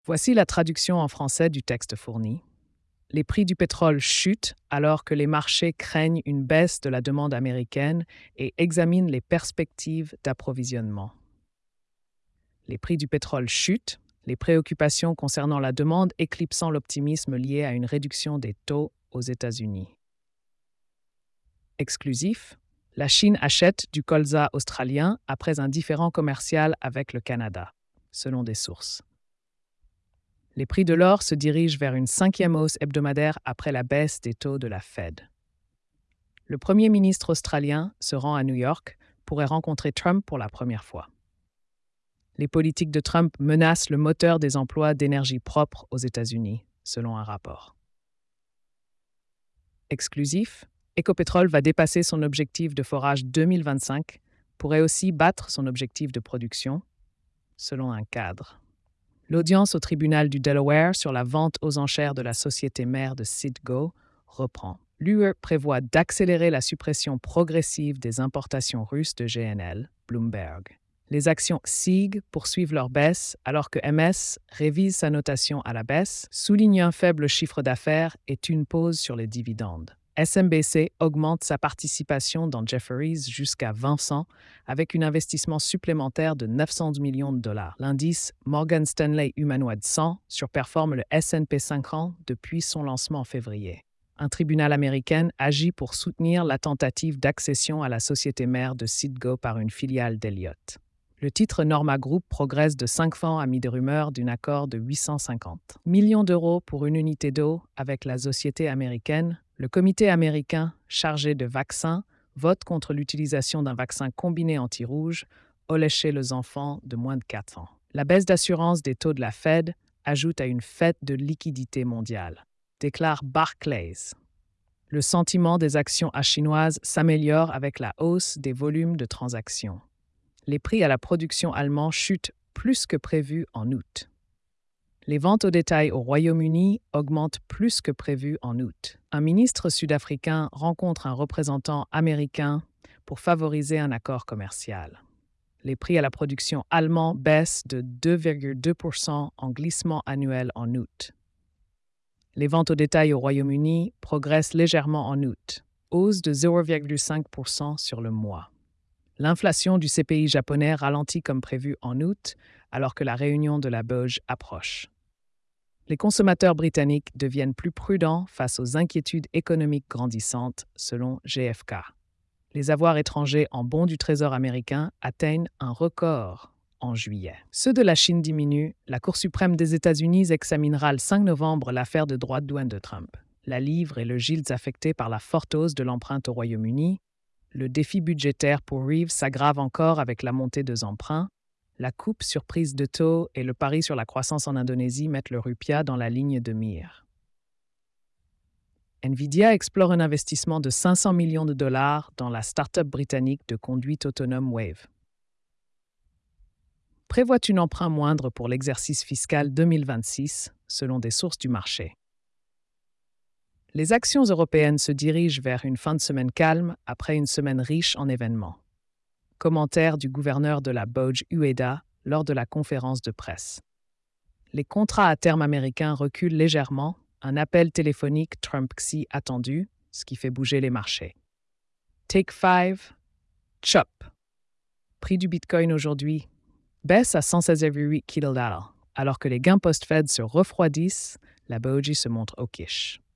Voici la traduction en français du texte fourni. Les prix du pétrole chutent alors que les marchés craignent une baisse de la demande américaine et examinent les perspectives d'approvisionnement. Les prix du pétrole chutent, les préoccupations concernant la demande éclipsant l'optimisme lié à une réduction des taux aux États-Unis. Exclusif, la Chine achète du colza australien après un différend commercial avec le Canada, selon des sources. Les prix de l'or se dirigent vers une 5e hausse hebdomadaire après la baisse des taux de la Fed. Le Premier ministre australien se rend à New York, pourrait rencontrer Trump pour la première fois. Les politiques de Trump menacent le moteur des emplois d'énergie propre aux États-Unis, selon un rapport. Exclusif, Ecopetrol va dépasser son objectif de forage 2025, pourrait aussi battre son objectif de production, selon un cadre. L'audience au tribunal du Delaware sur la vente aux enchères de la société mère de Citgo reprend. L'UE prévoit d'accélérer la suppression progressive des importations russes de GNL, Bloomberg. Les actions SIG poursuivent leur baisse alors que MS révise sa notation à la baisse, souligne un faible chiffre d'affaires et une pause sur les dividendes. SMBC augmente sa participation dans Jefferies jusqu'à 20% avec un investissement supplémentaire de 900 millions de dollars. L'indice Morgan Stanley Humanoid 100 surperforme le S&P 500 depuis son lancement en février. Un tribunal américain agit pour soutenir la tentative d'accession à la société mère de Citgo par une filiale d'Elliott. Le titre Norma Group progresse de 5 francs à mi-de-rumeur d'un accord de 850 millions d'euros pour une unité d'eau avec la société américaine. Le comité américain chargé de vaccins vote contre l'utilisation d'un vaccin combiné anti-rouge au lécher les enfants de moins de 4 ans. La baisse d'assurance des taux de la Fed ajoute à une fête de liquidité mondiale, déclare Barclays. Le sentiment des actions chinoises s'améliore avec la hausse des volumes de transactions. Les prix à la production allemand chutent plus que prévu en août. Les ventes au détail au Royaume-Uni augmentent plus que prévu en août. Un ministre sud-africain rencontre un représentant américain pour favoriser un accord commercial. Les prix à la production allemand baissent de 2,2% en glissement annuel en août. Les ventes au détail au Royaume-Uni progressent légèrement en août, hausse de 0,5% sur le mois. L'inflation du CPI japonais ralentit comme prévu en août, alors que la réunion de la BOJ approche. Les consommateurs britanniques deviennent plus prudents face aux inquiétudes économiques grandissantes, selon GfK. Les avoirs étrangers en bons du Trésor américain atteignent un record en juillet. Ceux de la Chine diminuent. La Cour suprême des États-Unis examinera le 5 novembre l'affaire de droits de douane de Trump. La livre et le gilt affectés par la forte hausse de l'empreinte au Royaume-Uni. Le défi budgétaire pour Reeves s'aggrave encore avec la montée des emprunts. La coupe surprise de taux et le pari sur la croissance en Indonésie mettent le rupia dans la ligne de mire. Nvidia explore un investissement de 500 millions de dollars dans la start-up britannique de conduite autonome Wave. Prévoit un emprunt moindre pour l'exercice fiscal 2026, selon des sources du marché. Les actions européennes se dirigent vers une fin de semaine calme après une semaine riche en événements. Commentaire du gouverneur de la BOJ Ueda lors de la conférence de presse. Les contrats à terme américains reculent légèrement, un appel téléphonique Trump-Xi attendu, ce qui fait bouger les marchés. Take 5, Chop. Prix du Bitcoin aujourd'hui baisse à 116,8 $, alors que les gains post-Fed se refroidissent, la BOJ se montre hawkish.